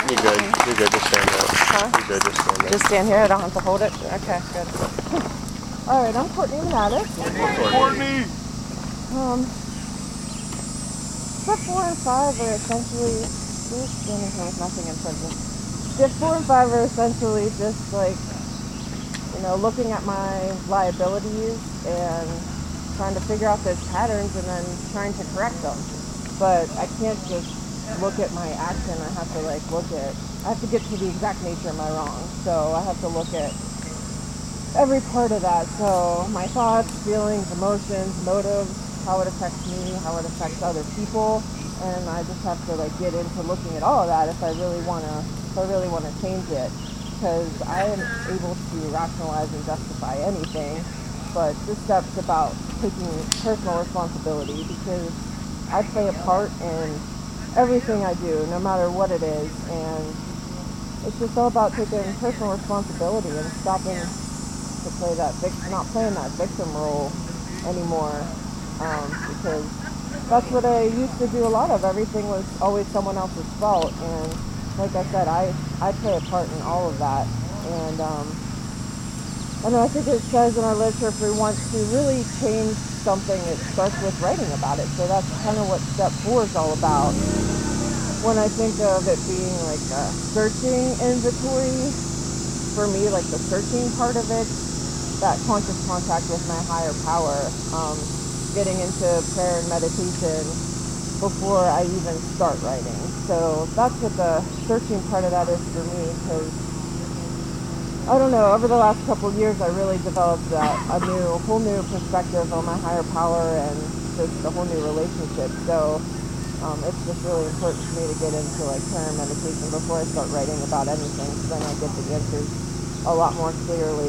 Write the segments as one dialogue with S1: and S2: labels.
S1: You're good. You're good. Just stand there.
S2: Huh?
S1: You're good. Just stand there.
S2: Just stand here. I don't have to hold it. Okay, good. All right, I'm Courtney Manatis.
S1: Courtney.
S2: Step 4 and 5 are essentially, we're standing here with nothing in front of us. Step 4 and 5 are essentially just like, looking at my liabilities and trying to figure out those patterns and then trying to correct them. But I can't just look at my action. I have to I have to get to the exact nature of my wrong. So I have to look at every part of that. So my thoughts, feelings, emotions, motives, how it affects me, how it affects other people. And I just have to get into looking at all of that if I really want to change it. Because I am able to rationalize and justify anything, but this step's about taking personal responsibility, because I play a part in everything I do, no matter what it is, and it's just all about taking personal responsibility and stopping to play not playing that victim role anymore, because that's what I used to do a lot of. Everything was always someone else's fault, and like I said, I play a part in all of that. And I think it says in our literature, if we want to really change something, it starts with writing about it. So that's kind of what step 4 is all about. When I think of it being like a searching inventory, for me, like the searching part of it, that conscious contact with my higher power, getting into prayer and meditation before I even start writing. So that's what the searching part of that is for me, because I don't know, over the last couple of years I really developed a whole new perspective on my higher power and just a whole new relationship. So it's just really important for me to get into prayer and meditation before I start writing about anything, because then I get the answers a lot more clearly.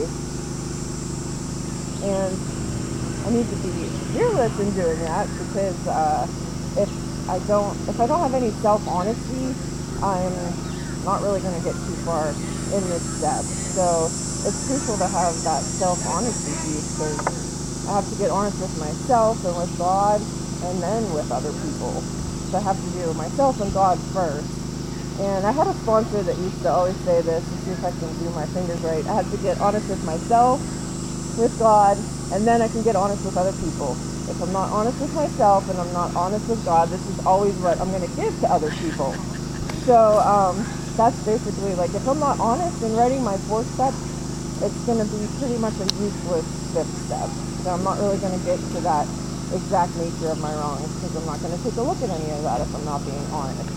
S2: And I need to be fearless in doing that, because if I don't have any self-honesty, I'm not really going to get too far in this step. So it's crucial to have that self-honesty piece, because I have to get honest with myself and with God, and then with other people. So I have to do myself and God first. And I had a sponsor that used to always say this, to see if I can do my fingers right. I have to get honest with myself, with God, and then I can get honest with other people. If I'm not honest with myself and I'm not honest with God, this is always what I'm going to give to other people. So that's basically, if I'm not honest in writing my 4th step, it's going to be pretty much a useless 5th step. So I'm not really going to get to that exact nature of my wrongs, because I'm not going to take a look at any of that if I'm not being honest.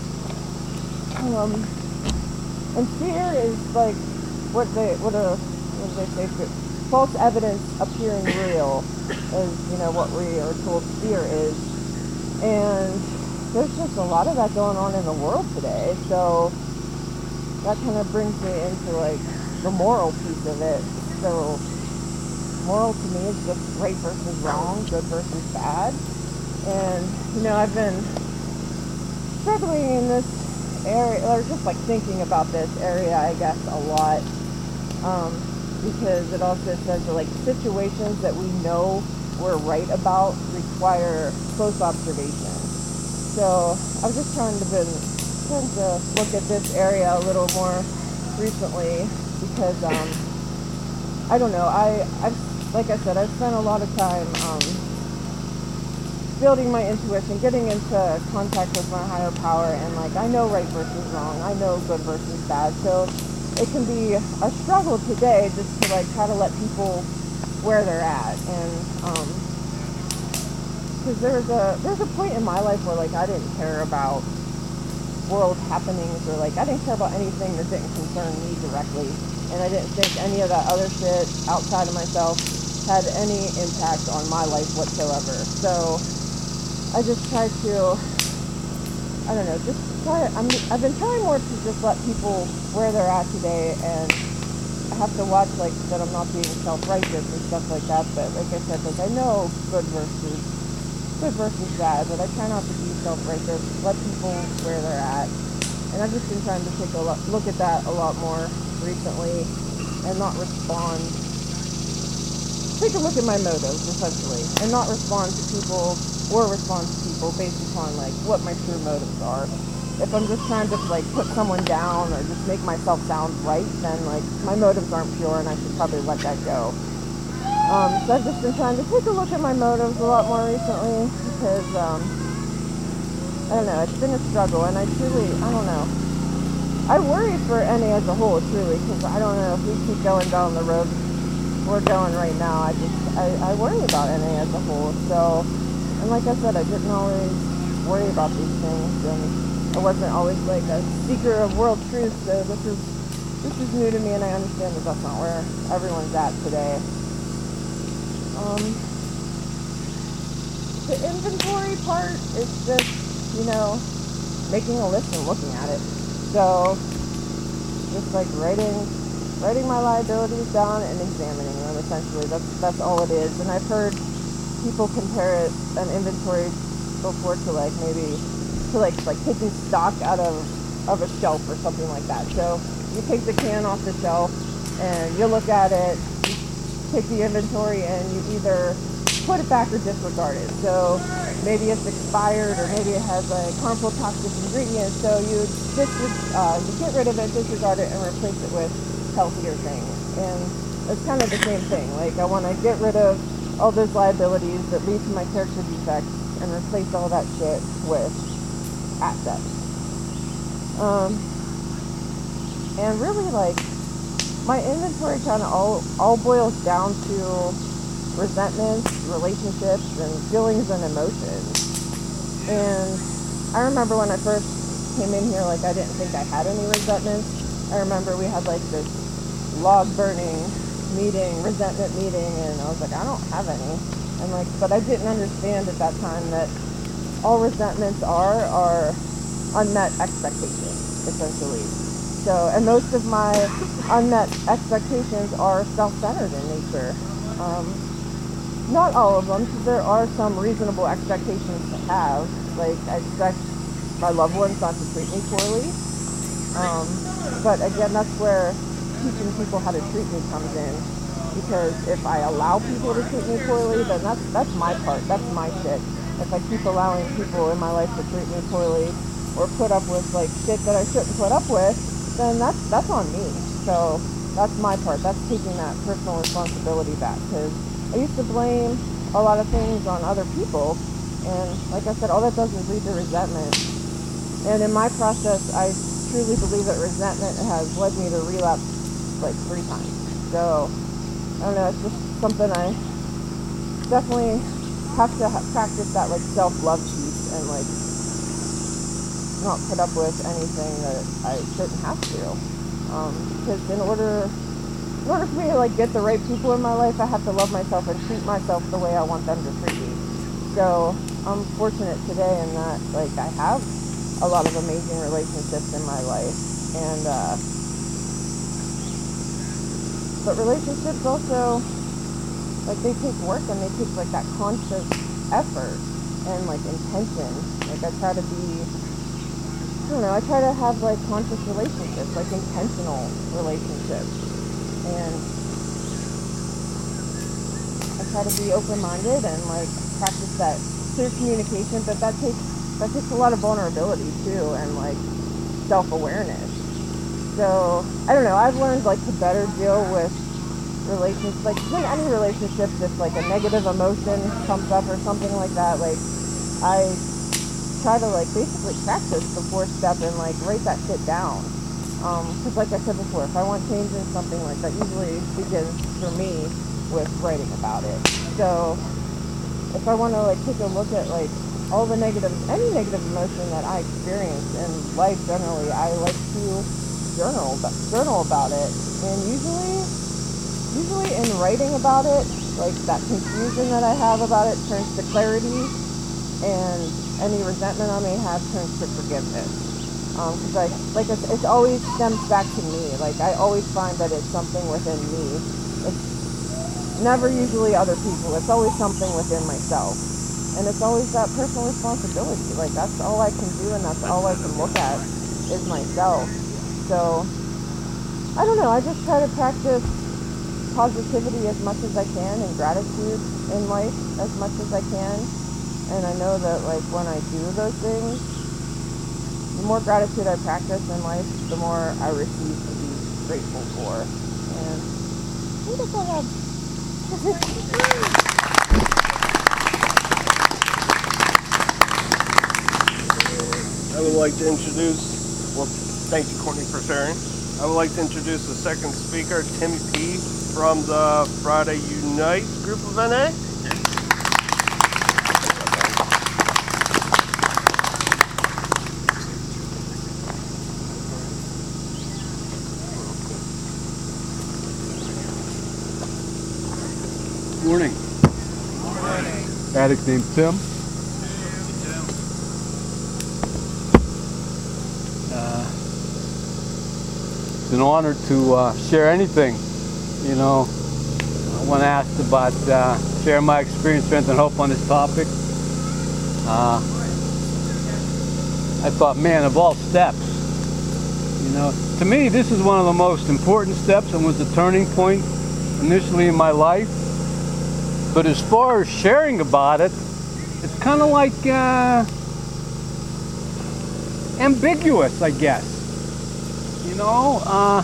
S2: And fear is what do they say? False evidence appearing real is, what we are told fear is. And there's just a lot of that going on in the world today. So that kind of brings me into the moral piece of it. So moral to me is just right versus wrong, good versus bad. And, I've been struggling in this area, or just thinking about this area, I guess, a lot. Because it also says that situations that we know we're right about require close observation. So I've just trying to look at this area a little more recently, because I don't know, I've like I said, I've spent a lot of time building my intuition, getting into contact with my higher power, and I know right versus wrong, I know good versus bad. So it can be a struggle today just to try to let people where they're at. And because there's a point in my life where I didn't care about world happenings, or I didn't care about anything that didn't concern me directly, and I didn't think any of that other shit outside of myself had any impact on my life whatsoever. So I just try to, I don't know, I've been trying more to just let people where they're at today, and I have to watch that I'm not being self-righteous and stuff like that. But like I said, I know good versus bad, but I try not to be self-righteous, let people where they're at. And I've just been trying to take a look at that a lot more recently, and not respond. Take a look at my motives, essentially, and not respond to people, or respond to people based upon what my true motives are. if I'm just trying to like put someone down or just make myself sound right, then like my motives aren't pure, and I should probably let that go. So I've just been trying to take a look at my motives a lot more recently because I don't know, it's been a struggle, and I don't know. I worry for NA as a whole, truly, because I don't know if we keep going down the road we're going right now. I worry about NA as a whole. So, and like I said, I didn't always worry about these things, and I wasn't always like a seeker of world truth. So this is new to me, and I understand that that's not where everyone's at today. The inventory part is just, you know, making a list and looking at it. So, just like writing my liabilities down and examining them, essentially. That's all it is. And I've heard people compare an inventory before to like maybe to like taking stock out of a shelf or something like that. So you take the can off the shelf and you look at it, you take the inventory, and you either put it back or disregard it. So maybe it's expired, or maybe it has like harmful toxic ingredients. So you get rid of it, disregard it, and replace it with healthier things. And it's kind of the same thing. Like I want to get rid of all those liabilities that lead to my character defects and replace all that shit with assets. And really, like, my inventory kind of all boils down to resentments, relationships, and feelings and emotions. And I remember when I first came in here, like, I didn't think I had any resentments. I remember we had like this log burning meeting, resentment meeting, and I was like, I don't have any. And like, but I didn't understand at that time that all resentments are unmet expectations, essentially. So, and most of my unmet expectations are self-centered in nature. Not all of them, because there are some reasonable expectations to have. Like, I expect my loved ones not to treat me poorly. But again, that's where teaching people how to treat me comes in. Because if I allow people to treat me poorly, then that's my part. That's my shit. If I keep allowing people in my life to treat me poorly, or put up with like shit that I shouldn't put up with, then that's on me. So that's my part. That's taking that personal responsibility back. Because I used to blame a lot of things on other people, and like I said, all that does is lead to resentment. And in my process, I truly believe that resentment has led me to relapse like 3 times. So I don't know, it's just something I definitely have to practice, that like self-love piece, and like not put up with anything that I shouldn't have to. Because in order for me to like get the right people in my life, I have to love myself and treat myself the way I want them to treat me. So I'm fortunate today in that like I have a lot of amazing relationships in my life, and but relationships also, like, they take work, and they take like that conscious effort and like intention. Like I try to have like conscious relationships, like intentional relationships, and I try to be open-minded and like practice that clear communication, but that takes a lot of vulnerability too, and like self-awareness. So I don't know, I've learned like to better deal with relationships, like in any relationships, if like a negative emotion comes up or something like that, like I try to like basically practice the 4th step and like write that shit down. Because like I said before, if I want change in something, like that usually begins for me with writing about it. So if I want to like take a look at like all the any negative emotion that I experience in life generally, I like to journal about it. And usually in writing about it, like that confusion that I have about it turns to clarity, and any resentment I may have turns to forgiveness. Because it always stems back to me. Like I always find that it's something within me. It's never usually other people. It's always something within myself. And it's always that personal responsibility. Like that's all I can do, and that's all I can look at is myself. So I don't know, I just try to practice positivity as much as I can, and gratitude in life as much as I can. And I know that like when I do those things, the more gratitude I practice in life, the more I receive to be grateful for. And I think I have.
S3: I would like to introduce, well, thank you, Courtney, for sharing. I would like to introduce the second speaker, Tim P. from the Friday Unite group of NA.
S4: Morning. Morning. Addict named Tim. It's an honor to share anything. You know, when asked about sharing my experience, strength, and hope on this topic, I thought, man, of all steps, you know, to me, this is one of the most important steps and was a turning point initially in my life. But as far as sharing about it, it's kind of like ambiguous, I guess. You know,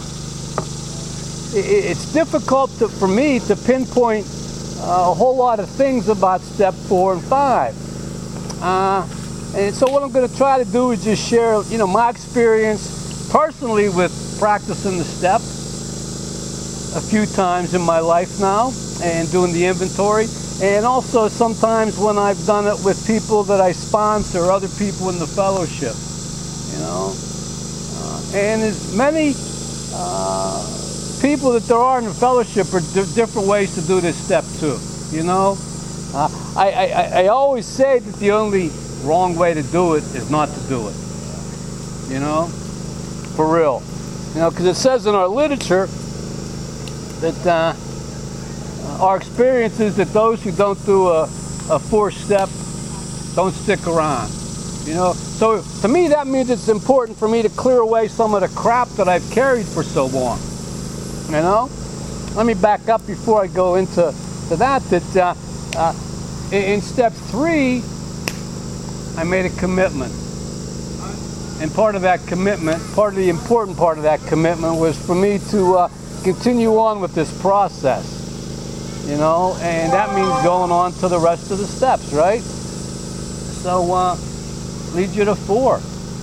S4: it's difficult for me to pinpoint a whole lot of things about step 4 and 5. And so what I'm going to try to do is just share, you know, my experience personally with practicing the step a few times in my life now and doing the inventory, and also sometimes when I've done it with people that I sponsor or other people in the fellowship, you know. And as many people that there are in the fellowship are different ways to do this step too, you know. I always say that the only wrong way to do it is not to do it, you know, for real. You know, because it says in our literature that our experience is that those who don't do a 4th step don't stick around. You know, so to me that means it's important for me to clear away some of the crap that I've carried for so long. You know, let me back up before I go into that. In step 3, I made a commitment, and part of that commitment, part of the important part of that commitment, was for me to continue on with this process. You know, and that means going on to the rest of the steps, right? So leads you to 4.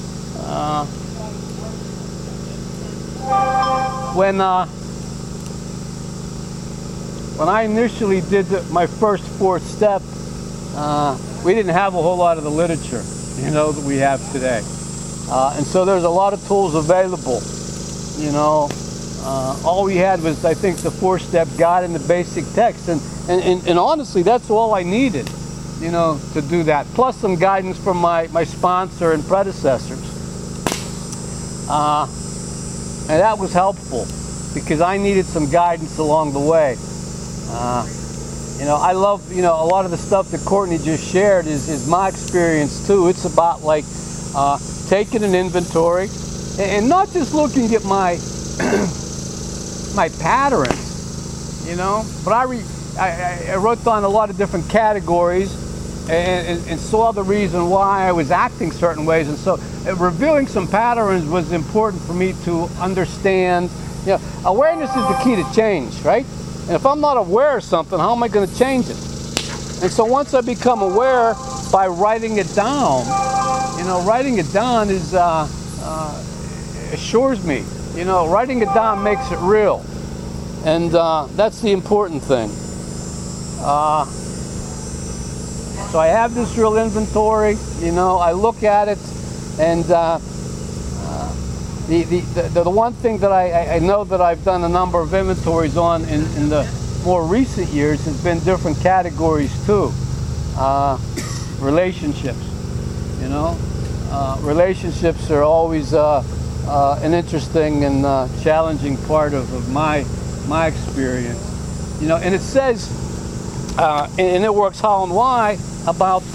S4: When I initially did my first 4th step, we didn't have a whole lot of the literature, you know, that we have today. And so there's a lot of tools available, you know. All we had was, I think, the 4-step guide and the basic text, and honestly, that's all I needed, you know, to do that. Plus some guidance from my sponsor and predecessors, and that was helpful because I needed some guidance along the way. You know, I love, you know, a lot of the stuff that Courtney just shared is my experience too. It's about like taking an inventory and not just looking at my my patterns, you know, but I wrote down a lot of different categories and saw the reason why I was acting certain ways, and so revealing some patterns was important for me to understand. You know, awareness is the key to change, right? And if I'm not aware of something, how am I going to change it? And so once I become aware by writing it down, you know, writing it down is assures me. You know, writing it down makes it real, and that's the important thing. So I have this real inventory. You know, I look at it, and the one thing that I know that I've done a number of inventories on in the more recent years has been different categories too. Relationships, you know, relationships are always an interesting and challenging part of my experience, you know. And it says, and it works how and why about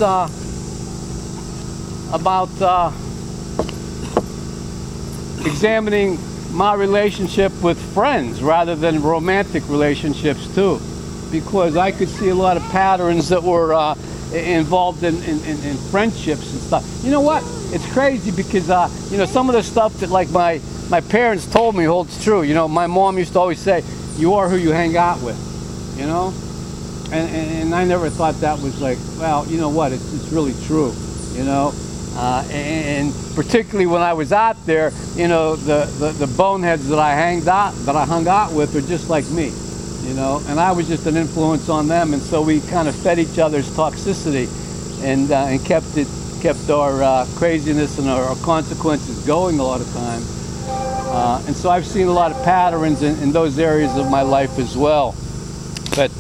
S4: examining my relationship with friends rather than romantic relationships too, because I could see a lot of patterns that were involved in friendships and stuff. You know what? it's crazy because you know, some of the stuff that like my parents told me holds true. You know, my mom used to always say, "You are who you hang out with," you know, and I never thought that was like, well, you know what? It's really true, you know. And particularly when I was out there, you know, the boneheads that I hung out with are just like me, you know, and I was just an influence on them, and so we kind of fed each other's toxicity, and kept our craziness and our consequences going a lot of times. And so I've seen a lot of patterns in those areas of my life as well. But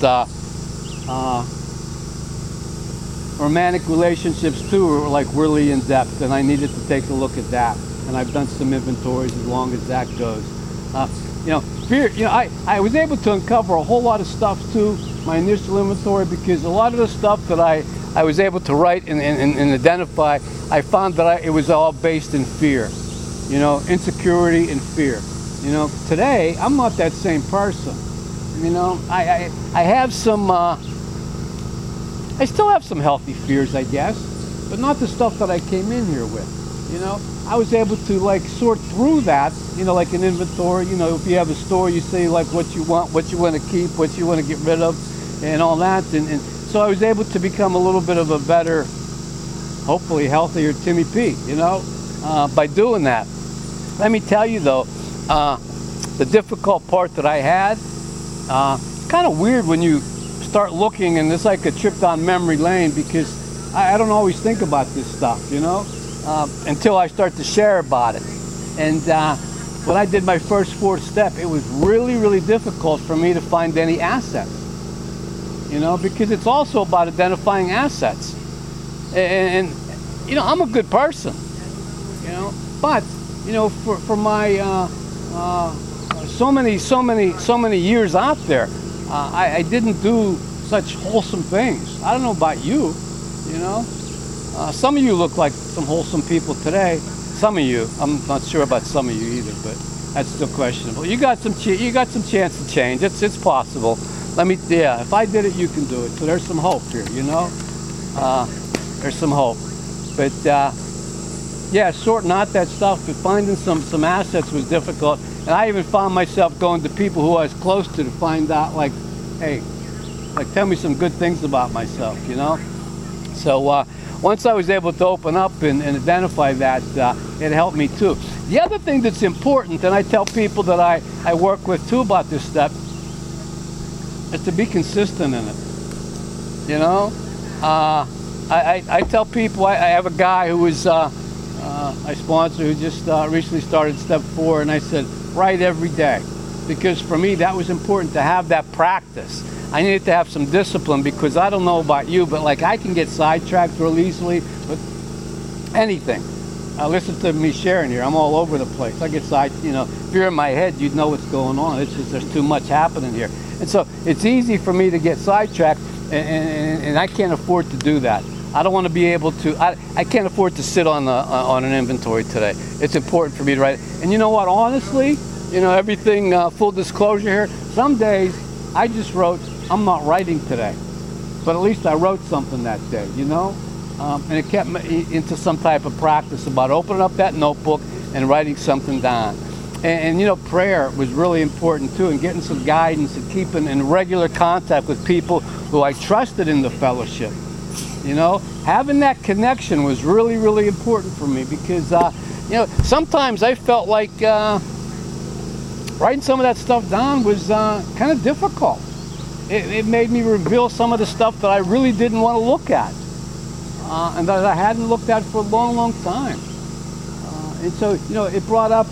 S4: romantic relationships too are like really in depth, and I needed to take a look at that. And I've done some inventories as long as that goes. You know, fear. You know, I was able to uncover a whole lot of stuff too, my initial inventory, because a lot of the stuff that I was able to write and identify, I found that it was all based in fear. You know, insecurity and fear. You know, today I'm not that same person. You know, I have some. I still have some healthy fears, I guess, but not the stuff that I came in here with. You know, I was able to like sort through that. You know, like an inventory. You know, if you have a store, you say like what you want to keep, what you want to get rid of, and all that. And so I was able to become a little bit of a better, hopefully healthier Timmy P. You know, by doing that. Let me tell you though, the difficult part that I had, it's kind of weird when you start looking, and it's like a trip down memory lane, because I don't always think about this stuff, you know, until I start to share about it. And when I did my first fourth step, it was really, really difficult for me to find any assets, you know, because it's also about identifying assets. And you know, I'm a good person, you know, but you know, for my so many years out there, I didn't do such wholesome things. I don't know about you, you know. Some of you look like some wholesome people today. Some of you, I'm not sure about some of you either, but that's still questionable. You got some chance to change. It's possible. Yeah, if I did it, you can do it. So there's some hope here, you know. There's some hope, but. Yeah, sorting out that stuff, but finding some assets was difficult. And I even found myself going to people who I was close to find out, like, hey, like tell me some good things about myself, you know? So once I was able to open up and identify that, it helped me too. The other thing that's important, and I tell people that I work with too about this step, is to be consistent in it, you know? I tell people, I have a guy who is, I sponsor, who just recently started step 4, and I said, write every day, because for me that was important to have that practice. I needed to have some discipline, because I don't know about you, but like I can get sidetracked real easily with anything. Listen to me sharing here, I'm all over the place. I get you know, if you're in my head, you'd know what's going on. It's just there's too much happening here. And so it's easy for me to get sidetracked, and I can't afford to do that. I don't want to be able to, I can't afford to sit on an inventory today. It's important for me to write. And you know what, honestly, you know, everything, full disclosure here, some days I just wrote, I'm not writing today. But at least I wrote something that day, you know? And it kept me into some type of practice about opening up that notebook and writing something down. And you know, prayer was really important too, and getting some guidance and keeping in regular contact with people who I trusted in the fellowship. You know, having that connection was really, really important for me, because, you know, sometimes I felt like writing some of that stuff down was kind of difficult. It made me reveal some of the stuff that I really didn't want to look at, and that I hadn't looked at for a long, long time. And so, you know, it brought up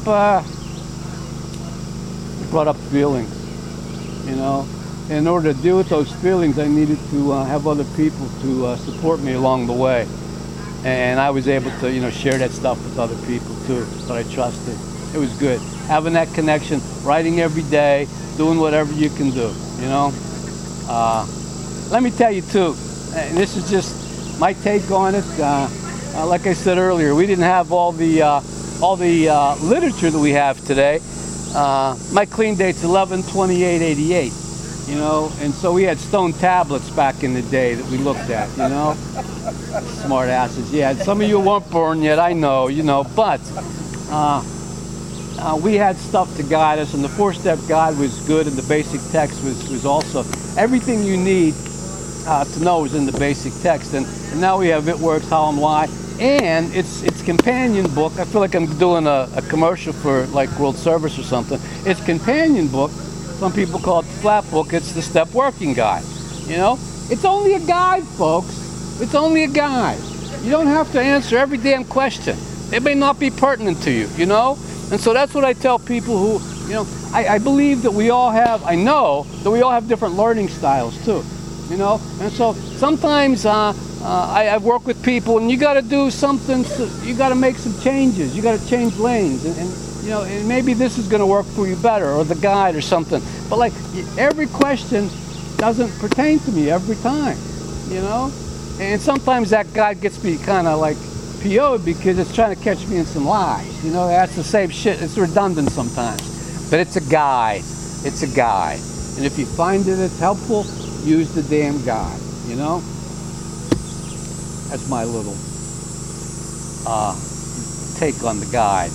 S4: feelings, you know. In order to deal with those feelings, I needed to have other people to support me along the way. And I was able to, you know, share that stuff with other people too that I trusted. It was good. Having that connection, writing every day, doing whatever you can do, you know. Let me tell you too, and this is just my take on it. Like I said earlier, we didn't have all the literature that we have today. My clean date's 11/28/88. you know, and so we had stone tablets back in the day that we looked at, you know. Smart asses. Yeah, some of you weren't born yet, I know, you know, but we had stuff to guide us, and the 4-step guide was good, and the basic text was also everything you need to know is in the basic text. And now we have It Works, How and Why, and it's companion book. I feel like I'm doing a commercial for like World Service or something. It's companion book. Some people call it the flat book. It's the Step Working Guide. You know, it's only a guide, folks. It's only a guide. You don't have to answer every damn question. It may not be pertinent to you, you know? And so that's what I tell people who, you know, I believe that we all have, I know that we all have different learning styles too, you know? And so sometimes I work with people, and you got to do something, you got to make some changes. You got to change lanes, and you know, and maybe this is going to work for you better, or the guide or something. But like every question doesn't pertain to me every time, you know? And sometimes that guide gets me kind of like PO'd because it's trying to catch me in some lies. You know, that's the same shit. It's redundant sometimes. But it's a guide. It's a guide. And if you find that it's helpful, use the damn guide, you know? That's my little take on the guide.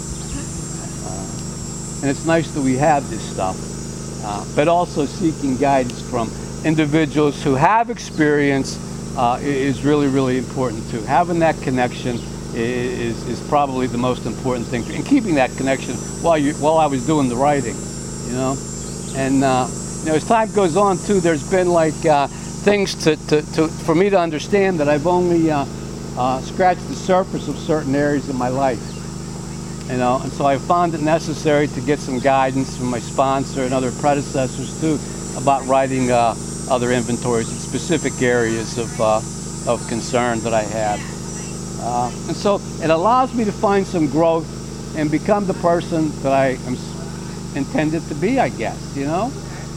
S4: And it's nice that we have this stuff. But also seeking guidance from individuals who have experience is really, really important too. Having that connection is probably the most important thing, and keeping that connection while I was doing the writing, you know. And you know, as time goes on too, there's been like things for me to understand that I've only scratched the surface of certain areas of my life, you know. And so I found it necessary to get some guidance from my sponsor and other predecessors too about writing other inventories in specific areas of concern that I had. And so it allows me to find some growth and become the person that I am intended to be, I guess, you know?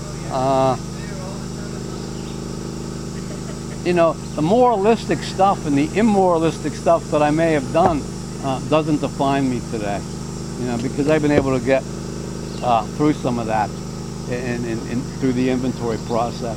S4: You know, the moralistic stuff and the immoralistic stuff that I may have done doesn't define me today, you know, because I've been able to get through some of that and through the inventory process.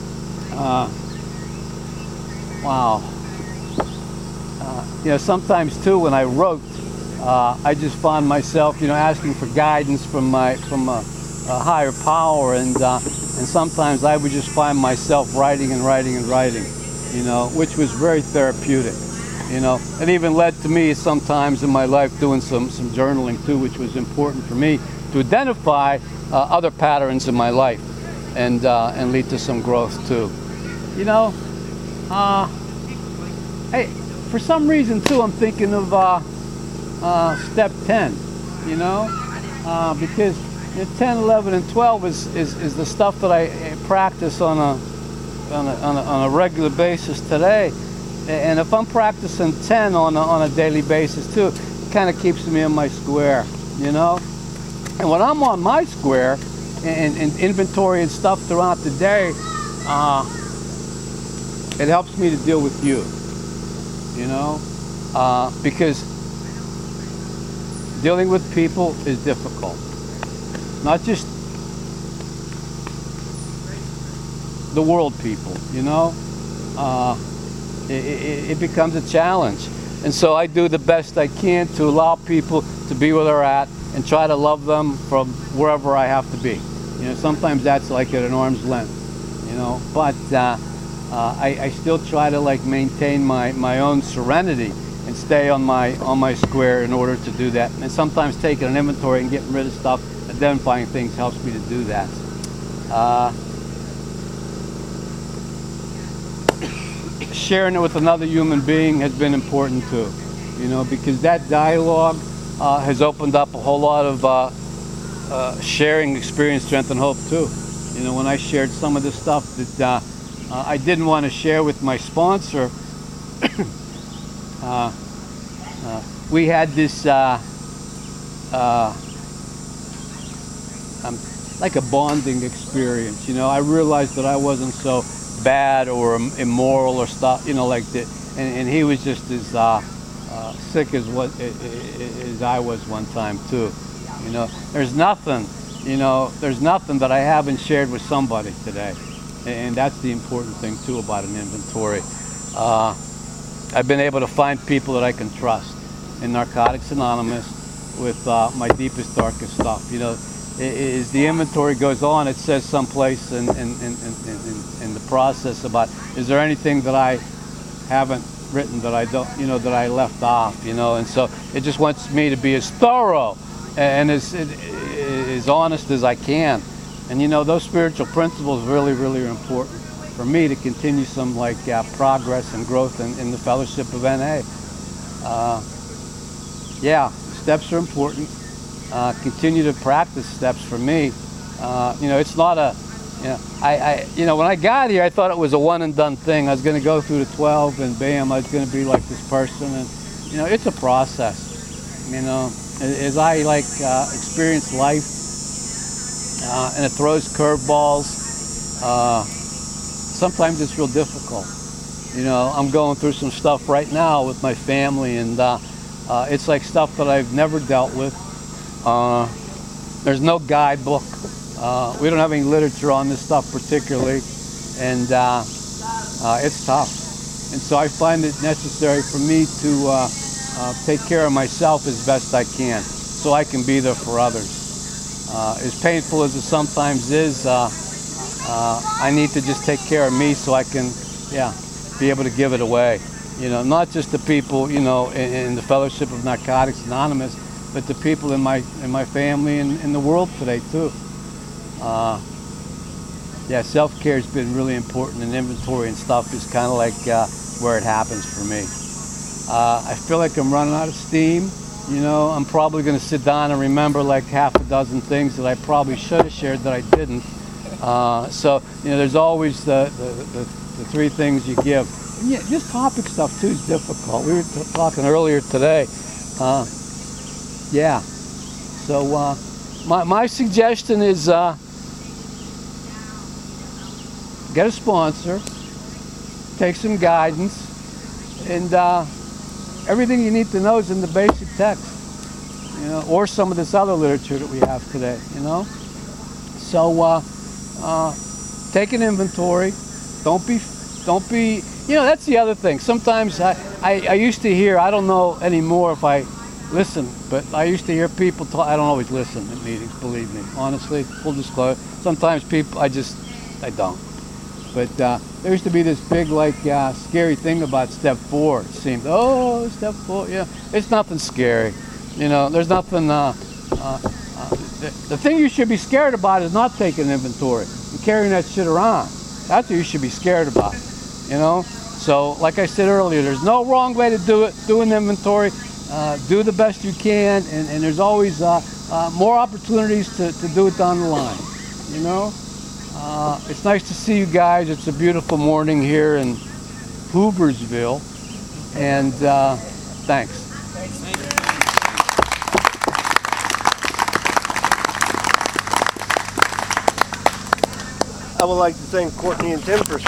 S4: Wow. You know, sometimes too when I wrote, I just found myself, you know, asking for guidance from a higher power, and sometimes I would just find myself writing and writing and writing, you know, which was very therapeutic. You know, it even led to me sometimes in my life doing some journaling too, which was important for me to identify other patterns in my life and lead to some growth too. You know, hey, for some reason too, I'm thinking of step 10. You know, because 10, 11, and 12 is the stuff that I practice on a regular basis today. And if I'm practicing 10 on a daily basis too, it kind of keeps me in my square, you know. And when I'm on my square and inventory and stuff throughout the day, it helps me to deal with you, you know, because dealing with people is difficult. Not just the world people, you know. It becomes a challenge. And so I do the best I can to allow people to be where they're at and try to love them from wherever I have to be. You know, sometimes that's like at an arm's length, you know, but I still try to like maintain my own serenity and stay on my square in order to do that. And sometimes taking an inventory and getting rid of stuff, identifying things helps me to do that. Sharing it with another human being has been important too, you know, because that dialogue has opened up a whole lot of sharing experience, strength, and hope too. You know, when I shared some of the stuff that I didn't want to share with my sponsor, we had this like a bonding experience. You know, I realized that I wasn't so bad or immoral or stuff, you know, like that, and he was just as sick as I was one time too. You know, there's nothing, you know, there's nothing that I haven't shared with somebody today. And that's the important thing too about an inventory. I've been able to find people that I can trust in Narcotics Anonymous with my deepest, darkest stuff. You know, as the inventory goes on, it says someplace in the process about, is there anything that I haven't written that I don't, you know, that I left off, you know, and so it just wants me to be as thorough and as honest as I can. And you know, those spiritual principles really, really are important for me to continue some like progress and growth in the fellowship of NA. Yeah, steps are important. Continue to practice steps for me. You know, it's not a, you know, when I got here, I thought it was a one and done thing. I was going to go through the 12 and bam, I was going to be like this person. And, you know, it's a process, you know, as I like experience life and it throws curveballs. Sometimes it's real difficult. You know, I'm going through some stuff right now with my family, and it's like stuff that I've never dealt with. There's no guidebook. We don't have any literature on this stuff particularly, and it's tough. And so I find it necessary for me to take care of myself as best I can, so I can be there for others. As painful as it sometimes is, I need to just take care of me so I can, be able to give it away. You know, not just the people, you know, in the Fellowship of Narcotics Anonymous, but the people in my family and in the world today too. Yeah, self-care has been really important, and inventory and stuff is kind of like where it happens for me. I feel like I'm running out of steam. You know, I'm probably going to sit down and remember like half a dozen things that I probably should have shared that I didn't. So, you know, there's always the three things you give. And yeah, this topic stuff too is difficult. We were talking earlier today. Yeah. So my suggestion is get a sponsor, take some guidance, and everything you need to know is in the basic text, you know, or some of this other literature that we have today, you know. So take an inventory. Don't be, you know, that's the other thing. Sometimes I used to hear, I don't know anymore if I listen, but I used to hear people talk. I don't always listen at meetings, believe me, honestly, full disclosure. Sometimes people, I don't. But there used to be this big, like, scary thing about step 4. It seemed, oh, step 4, yeah. It's nothing scary. You know, there's nothing, the thing you should be scared about is not taking inventory and carrying that shit around. That's what you should be scared about, you know? So, like I said earlier, there's no wrong way to do it. Do an inventory, do the best you can, and there's always more opportunities to do it down the line, you know? It's nice to see you guys. It's a beautiful morning here in Hooversville, and thanks.
S3: I would like to thank Courtney and Tim for